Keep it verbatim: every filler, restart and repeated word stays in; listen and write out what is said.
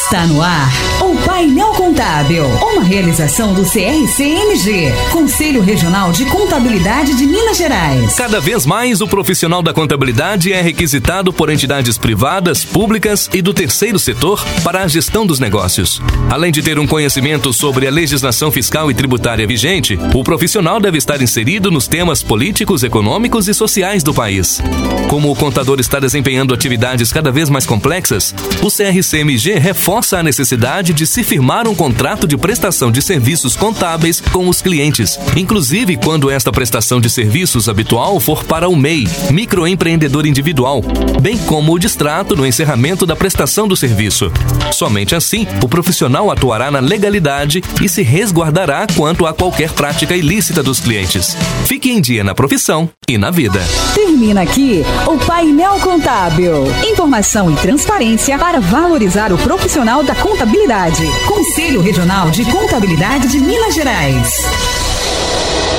Está no ar o Painel Contábil, uma realização do C R C M G, Conselho Regional de Contabilidade de Minas Gerais. Cada vez mais o profissional da contabilidade é requisitado por entidades privadas, públicas e do terceiro setor para a gestão dos negócios. Além de ter um conhecimento sobre a legislação fiscal e tributária vigente, o profissional deve estar inserido nos temas políticos, econômicos e sociais do país. Como o contador está desempenhando atividades cada vez mais complexas, o C R C M G reforça a necessidade de se firmar um contrato de prestação de serviços contábeis com os clientes, inclusive quando esta prestação de serviços habitual for para o M E I, microempreendedor individual, bem como o distrato no encerramento da prestação do serviço. Somente assim, o profissional atuará na legalidade e se resguardará quanto a qualquer prática ilícita dos clientes. Fique em dia na profissão e na vida. Termina aqui o Painel Contábil. Informação e transparência para valorizar o profissional da contabilidade. Conselho Regional de Contabilidade de Minas Gerais.